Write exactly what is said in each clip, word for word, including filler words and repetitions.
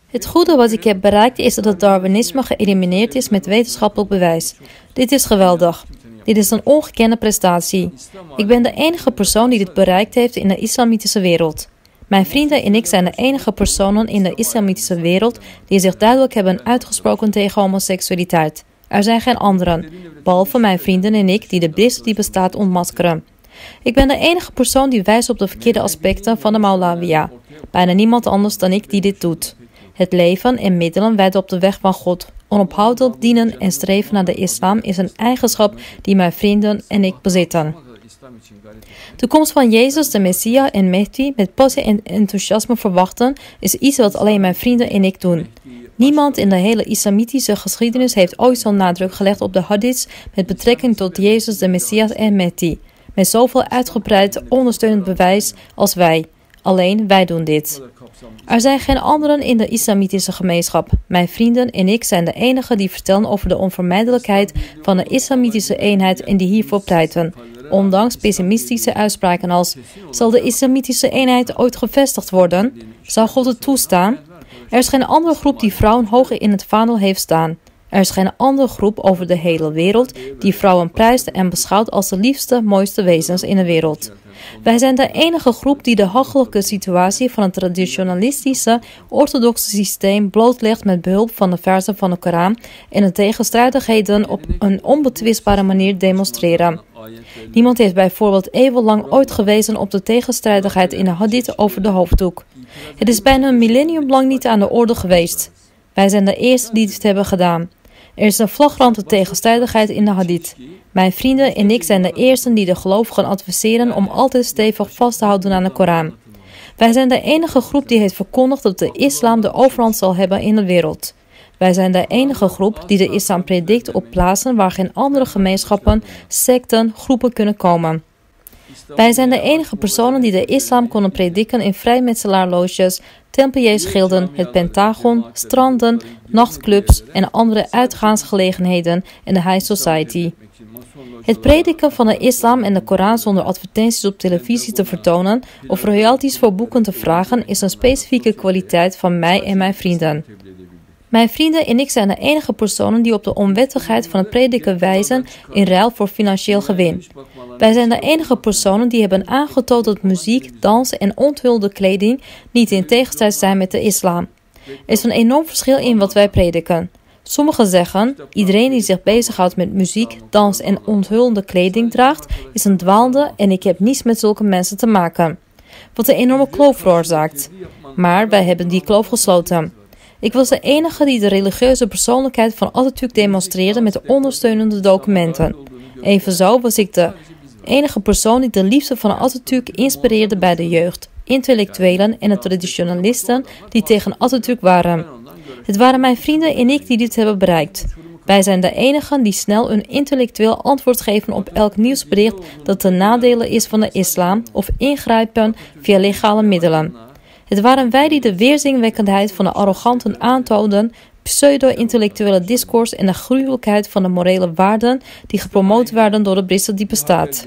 Het goede wat ik heb bereikt is dat het Darwinisme geëlimineerd is met wetenschappelijk bewijs. Dit is geweldig. Dit is een ongekende prestatie. Ik ben de enige persoon die dit bereikt heeft in de islamitische wereld. Mijn vrienden en ik zijn de enige personen in de islamitische wereld die zich duidelijk hebben uitgesproken tegen homoseksualiteit. Er zijn geen anderen, behalve mijn vrienden en ik, die de brist die bestaat ontmaskeren. Ik ben de enige persoon die wijst op de verkeerde aspecten van de Maulawia. Bijna niemand anders dan ik die dit doet. Het leven en middelen wijden op de weg van God. Onophoudelijk dienen en streven naar de islam is een eigenschap die mijn vrienden en ik bezitten. De komst van Jezus, de Messia en Mehdi met passie en enthousiasme verwachten is iets wat alleen mijn vrienden en ik doen. Niemand in de hele islamitische geschiedenis heeft ooit zo'n nadruk gelegd op de hadiths met betrekking tot Jezus, de Messias en Mehdi. Met zoveel uitgebreid ondersteunend bewijs als wij. Alleen wij doen dit. Er zijn geen anderen in de islamitische gemeenschap. Mijn vrienden en ik zijn de enigen die vertellen over de onvermijdelijkheid van de islamitische eenheid en die hiervoor pleiten. Ondanks pessimistische uitspraken als: zal de islamitische eenheid ooit gevestigd worden? Zou God het toestaan? Er is geen andere groep die vrouwen hoger in het vaandel heeft staan. Er is geen andere groep over de hele wereld die vrouwen prijst en beschouwt als de liefste, mooiste wezens in de wereld. Wij zijn de enige groep die de hachelijke situatie van het traditionalistische, orthodoxe systeem blootlegt met behulp van de verzen van de Koran en de tegenstrijdigheden op een onbetwistbare manier demonstreren. Niemand heeft bijvoorbeeld eeuwenlang ooit gewezen op de tegenstrijdigheid in de hadith over de hoofddoek. Het is bijna een millennium lang niet aan de orde geweest. Wij zijn de eerste die dit hebben gedaan. Er is een flagrante tegenstrijdigheid in de hadith. Mijn vrienden en ik zijn de eersten die de gelovigen adviseren om altijd stevig vast te houden aan de Koran. Wij zijn de enige groep die heeft verkondigd dat de islam de overhand zal hebben in de wereld. Wij zijn de enige groep die de islam predikt op plaatsen waar geen andere gemeenschappen, secten, groepen kunnen komen. Wij zijn de enige personen die de islam konden prediken in vrijmetselaarloges, tempeliersgilden, het Pentagon, stranden, nachtclubs en andere uitgaansgelegenheden in de high society. Het prediken van de islam en de Koran zonder advertenties op televisie te vertonen of royalties voor boeken te vragen is een specifieke kwaliteit van mij en mijn vrienden. Mijn vrienden en ik zijn de enige personen die op de onwettigheid van het prediken wijzen in ruil voor financieel gewin. Wij zijn de enige personen die hebben aangetoond dat muziek, dans en onthulde kleding niet in tegenstrijd zijn met de islam. Er is een enorm verschil in wat wij prediken. Sommigen zeggen, iedereen die zich bezighoudt met muziek, dans en onthulde kleding draagt, is een dwaalde en ik heb niets met zulke mensen te maken. Wat een enorme kloof veroorzaakt. Maar wij hebben die kloof gesloten. Ik was de enige die de religieuze persoonlijkheid van Atatürk demonstreerde met de ondersteunende documenten. Evenzo was ik de enige persoon die de liefde van Atatürk inspireerde bij de jeugd, intellectuelen en de traditionalisten die tegen Atatürk waren. Het waren mijn vrienden en ik die dit hebben bereikt. Wij zijn de enigen die snel een intellectueel antwoord geven op elk nieuwsbericht dat ten nadele is van de islam of ingrijpen via legale middelen. Het waren wij die de weerzinwekkendheid van de arroganten aantoonden, pseudo-intellectuele discours en de gruwelijkheid van de morele waarden die gepromoot werden door de Britten die bestaat.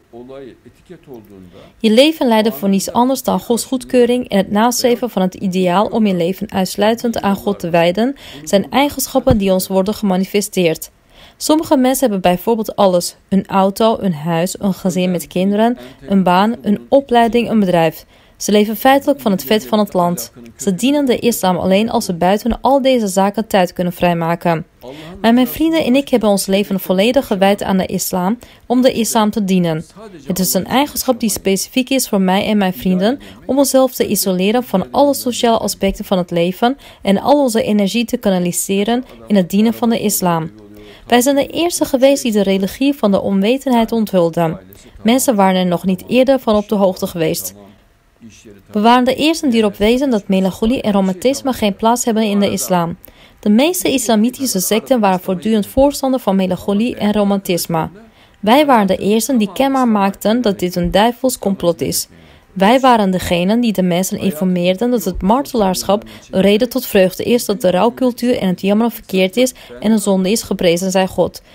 Je leven leidde voor niets anders dan Gods goedkeuring en het nastreven van het ideaal om je leven uitsluitend aan God te wijden, zijn eigenschappen die ons worden gemanifesteerd. Sommige mensen hebben bijvoorbeeld alles: een auto, een huis, een gezin met kinderen, een baan, een opleiding, een bedrijf. Ze leven feitelijk van het vet van het land. Ze dienen de islam alleen als ze buiten al deze zaken tijd kunnen vrijmaken. Maar mijn vrienden en ik hebben ons leven volledig gewijd aan de islam om de islam te dienen. Het is een eigenschap die specifiek is voor mij en mijn vrienden om onszelf te isoleren van alle sociale aspecten van het leven en al onze energie te kanaliseren in het dienen van de islam. Wij zijn de eerste geweest die de religie van de onwetendheid onthulden. Mensen waren er nog niet eerder van op de hoogte geweest. We waren de eersten die erop wezen dat melancholie en romantisme geen plaats hebben in de islam. De meeste islamitische secten waren voortdurend voorstander van melancholie en romantisme. Wij waren de eersten die kenbaar maakten dat dit een duivels complot is. Wij waren degenen die de mensen informeerden dat het martelaarschap een reden tot vreugde is, dat de rouwcultuur en het jammeren verkeerd is en een zonde is, geprezen zij God. Wij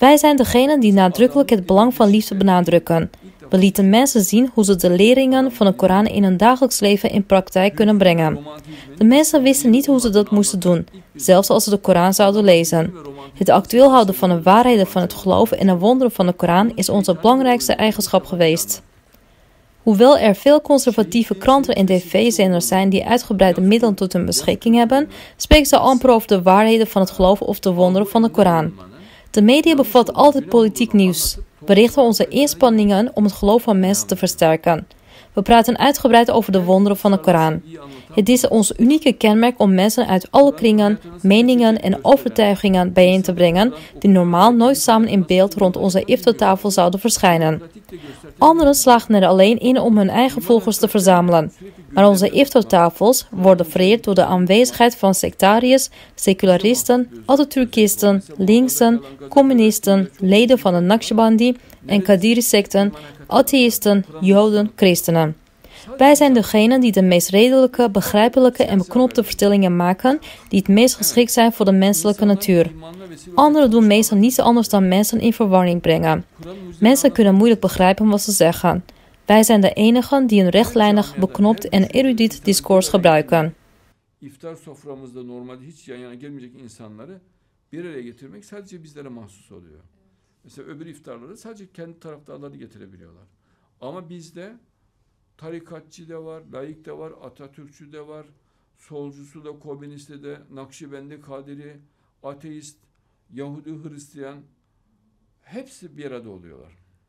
Wij zijn degenen die nadrukkelijk het belang van liefde benadrukken. We lieten mensen zien hoe ze de leringen van de Koran in hun dagelijks leven in praktijk kunnen brengen. De mensen wisten niet hoe ze dat moesten doen, zelfs als ze de Koran zouden lezen. Het actueel houden van de waarheden van het geloof en de wonderen van de Koran is onze belangrijkste eigenschap geweest. Hoewel er veel conservatieve kranten en tv-zenders zijn die uitgebreide middelen tot hun beschikking hebben, spreken ze amper over de waarheden van het geloof of de wonderen van de Koran. De media bevat altijd politiek nieuws. We richten onze inspanningen om het geloof van mensen te versterken. We praten uitgebreid over de wonderen van de Koran. Het is ons unieke kenmerk om mensen uit alle kringen, meningen en overtuigingen bijeen te brengen die normaal nooit samen in beeld rond onze iftartafel zouden verschijnen. Anderen slagen er alleen in om hun eigen volgers te verzamelen. Maar onze iftartafels worden vereerd door de aanwezigheid van sectariërs, secularisten, Atatürkisten, linksen, communisten, leden van de Naqshbandi en Qadiri-secten, atheïsten, joden, christenen. Wij zijn degenen die de meest redelijke, begrijpelijke en beknopte vertellingen maken die het meest geschikt zijn voor de menselijke natuur. Anderen doen meestal niets anders dan mensen in verwarring brengen. Mensen kunnen moeilijk begrijpen wat ze zeggen. Wij zijn de enigen die een rechtlijnig, beknopt en erudiet discours gebruiken. İftar soframızda normalde hiç yan yana gelmeyecek insanları bir araya getirmek sadece bizlere mahsus oluyor. Mesela öbür iftarları sadece kendi taraftarlarını getirebiliyorlar. Ama bizde tarikatçı da var, laik de var, Atatürkçü de var, solcusu da, komünisti de, Nakşibendi, Kadiri, ateist, Yahudi, Hristiyan hepsi bir arada oluyorlar.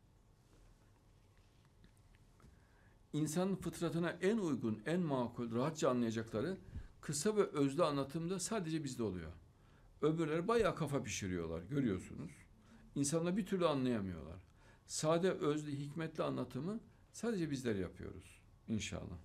İnsanın fıtratına en uygun, en makul, rahatça anlayacakları kısa ve özlü anlatımda sadece bizde oluyor. Öbürleri bayağı kafa pişiriyorlar, görüyorsunuz. İnsanlar bir türlü anlayamıyorlar. Sade, özlü, hikmetli anlatımı sadece bizler yapıyoruz. İnşallah.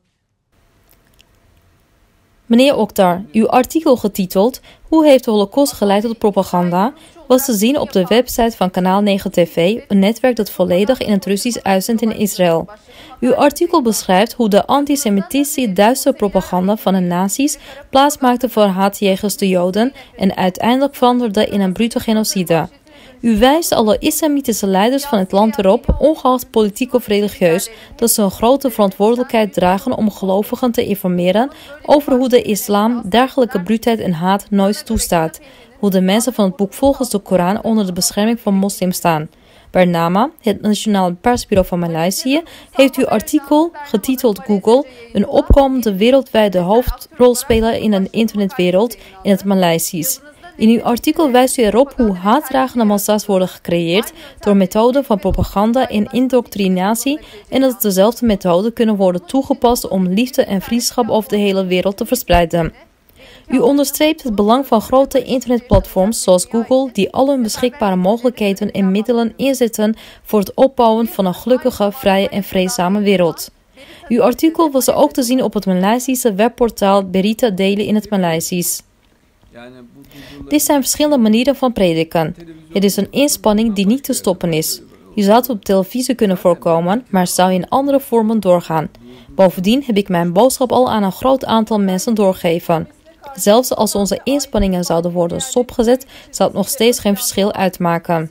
Meneer Oktar, uw artikel getiteld Hoe heeft de Holocaust geleid tot propaganda was te zien op de website van Kanaal negen T V, een netwerk dat volledig in het Russisch uitzendt in Israël. Uw artikel beschrijft hoe de antisemitische duistere propaganda van de nazi's plaatsmaakte voor haat jegens de Joden en uiteindelijk veranderde in een brute genocide. U wijst alle islamitische leiders van het land erop, ongeacht politiek of religieus, dat ze een grote verantwoordelijkheid dragen om gelovigen te informeren over hoe de islam dergelijke bruutheid en haat nooit toestaat. Hoe de mensen van het boek volgens de Koran onder de bescherming van moslims staan. Bernama, het Nationale Persbureau van Maleisië, heeft uw artikel, getiteld Google, een opkomende wereldwijde hoofdrolspeler in de internetwereld in het Maleisisch. In uw artikel wijst u erop hoe haatdragende massa's worden gecreëerd door methoden van propaganda en indoctrinatie en dat dezelfde methoden kunnen worden toegepast om liefde en vriendschap over de hele wereld te verspreiden. U onderstreept het belang van grote internetplatforms zoals Google die al hun beschikbare mogelijkheden en middelen inzetten voor het opbouwen van een gelukkige, vrije en vreedzame wereld. Uw artikel was ook te zien op het Maleisische webportaal Berita Daily in het Maleisisch. Dit zijn verschillende manieren van prediken. Het is een inspanning die niet te stoppen is. U zou het op televisie kunnen voorkomen, maar zou in andere vormen doorgaan. Bovendien heb ik mijn boodschap al aan een groot aantal mensen doorgegeven. Zelfs als onze inspanningen zouden worden stopgezet, zou het nog steeds geen verschil uitmaken.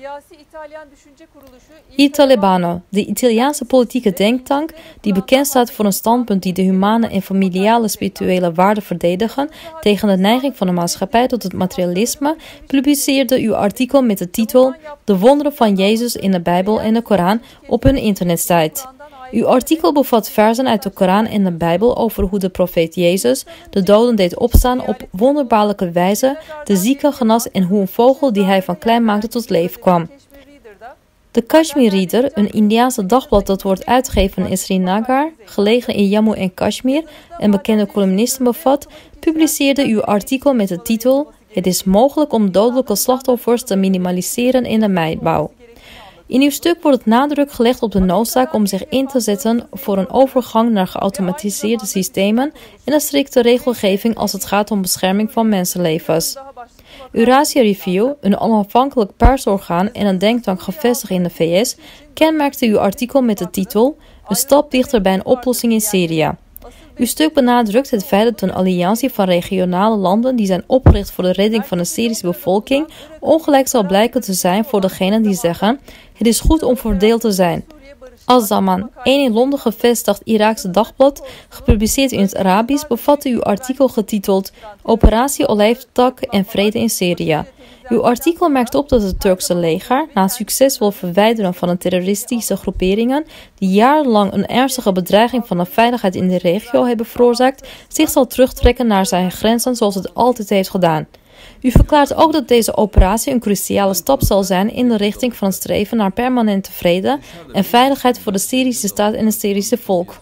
I Talebano, de Italiaanse politieke denktank, die bekend staat voor een standpunt die de humane en familiale spirituele waarden verdedigen tegen de neiging van de maatschappij tot het materialisme, publiceerde uw artikel met de titel De wonderen van Jezus in de Bijbel en de Koran op hun internetsite. Uw artikel bevat versen uit de Koran en de Bijbel over hoe de profeet Jezus de doden deed opstaan op wonderbaarlijke wijze, de zieken genas en hoe een vogel die hij van klein maakte tot leven kwam. De Kashmir Reader, een Indiaanse dagblad dat wordt uitgegeven in Srinagar, gelegen in Jammu en Kashmir, en bekende columnisten bevat, publiceerde uw artikel met de titel Het is mogelijk om dodelijke slachtoffers te minimaliseren in de mijnbouw. In uw stuk wordt het nadruk gelegd op de noodzaak om zich in te zetten voor een overgang naar geautomatiseerde systemen en een strikte regelgeving als het gaat om bescherming van mensenlevens. Eurasia Review, een onafhankelijk persorgaan en een denktank gevestigd in de V S, kenmerkte uw artikel met de titel Een stap dichter bij een oplossing in Syrië. Uw stuk benadrukt het feit dat een alliantie van regionale landen die zijn opgericht voor de redding van de Syrische bevolking ongelijk zal blijken te zijn voor degenen die zeggen: het is goed om verdeeld te zijn. Al-Zaman, een in Londen gevestigd Iraakse dagblad, gepubliceerd in het Arabisch, bevatte uw artikel getiteld Operatie Olijftak en Vrede in Syrië. Uw artikel merkt op dat het Turkse leger, na het succesvol verwijderen van de terroristische groeperingen die jarenlang een ernstige bedreiging van de veiligheid in de regio hebben veroorzaakt, zich zal terugtrekken naar zijn grenzen zoals het altijd heeft gedaan. U verklaart ook dat deze operatie een cruciale stap zal zijn in de richting van het streven naar permanente vrede en veiligheid voor de Syrische staat en het Syrische volk.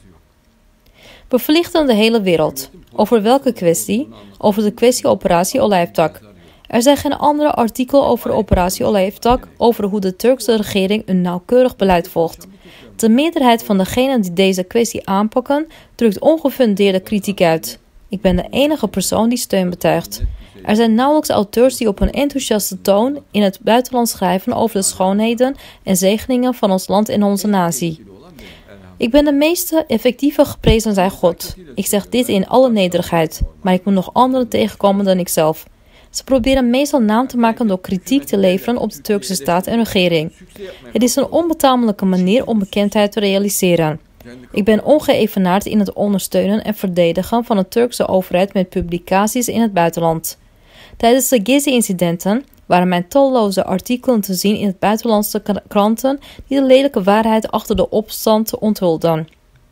We verlichten de hele wereld. Over welke kwestie? Over de kwestie operatie Olijftak. Er zijn geen andere artikel over de operatie Olijftak over hoe de Turkse regering een nauwkeurig beleid volgt. De meerderheid van degenen die deze kwestie aanpakken, drukt ongefundeerde kritiek uit. Ik ben de enige persoon die steun betuigt. Er zijn nauwelijks auteurs die op een enthousiaste toon in het buitenland schrijven over de schoonheden en zegeningen van ons land en onze natie. Ik ben de meeste effectieve geprezen zij God. Ik zeg dit in alle nederigheid, maar ik moet nog anderen tegenkomen dan ikzelf. Ze proberen meestal naam te maken door kritiek te leveren op de Turkse staat en regering. Het is een onbetamelijke manier om bekendheid te realiseren. Ik ben ongeëvenaard in het ondersteunen en verdedigen van de Turkse overheid met publicaties in het buitenland. Tijdens de Gezi-incidenten waren mijn talloze artikelen te zien in het buitenlandse kranten die de lelijke waarheid achter de opstand onthulden.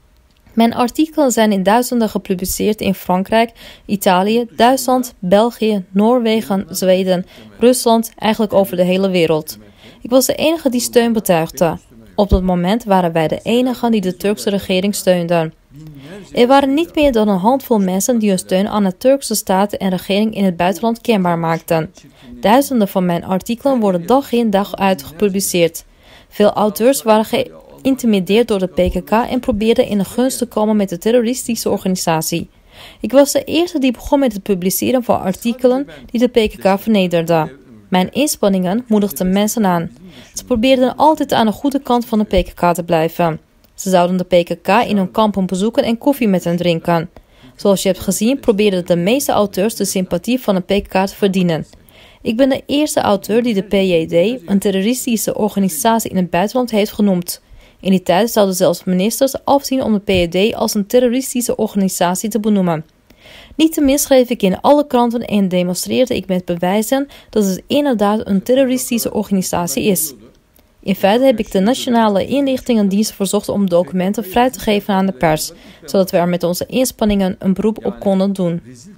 Mijn artikelen zijn in duizenden gepubliceerd in Frankrijk, Italië, Duitsland, België, Noorwegen, Zweden, Rusland, eigenlijk over de hele wereld. Ik was de enige die steun betuigde. Op dat moment waren wij de enigen die de Turkse regering steunden. Er waren niet meer dan een handvol mensen die hun steun aan de Turkse staat en regering in het buitenland kenbaar maakten. Duizenden van mijn artikelen worden dag in dag uit gepubliceerd. Veel auteurs waren geïntimideerd door de P K K en probeerden in de gunst te komen met de terroristische organisatie. Ik was de eerste die begon met het publiceren van artikelen die de P K K vernederden. Mijn inspanningen moedigden mensen aan. Ze probeerden altijd aan de goede kant van de P K K te blijven. Ze zouden de P K K in hun kampen bezoeken en koffie met hen drinken. Zoals je hebt gezien probeerden de meeste auteurs de sympathie van de P K K te verdienen. Ik ben de eerste auteur die de P J D, een terroristische organisatie in het buitenland, heeft genoemd. In die tijd zouden zelfs ministers afzien om de P J D als een terroristische organisatie te benoemen. Niettemin schreef ik in alle kranten en demonstreerde ik met bewijzen dat het inderdaad een terroristische organisatie is. In feite heb ik de Nationale Inlichtingendienst verzocht om documenten vrij te geven aan de pers, zodat we er met onze inspanningen een beroep op konden doen.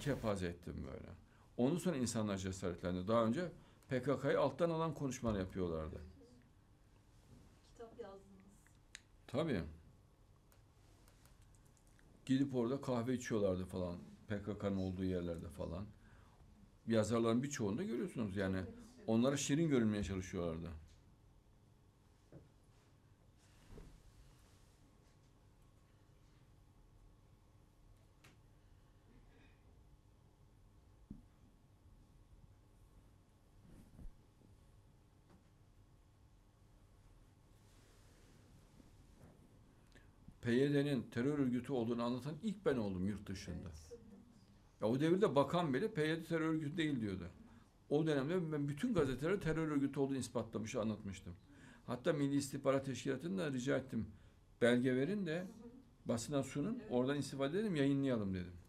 Ondan sonra insanlar cesaretlendi. Daha önce P K K'yı alttan alan konuşmalar yapıyorlardı. Kitap yazdınız. Tabii. Gidip orada kahve içiyorlardı falan. P K K'nın olduğu yerlerde falan. Yazarların birçoğunda görüyorsunuz yani. Onlara şirin görünmeye çalışıyorlardı. P Y D'nin terör örgütü olduğunu anlatan ilk ben oldum yurt dışında. Ya o devirde bakan bile P Y D terör örgütü değil diyordu. O dönemde ben bütün gazetelere terör örgütü olduğunu ispatlamış, anlatmıştım. Hatta Milli İstihbarat Teşkilatı'ndan da rica ettim. Belge verin de basına sunun, oradan istifade edelim, yayınlayalım dedim.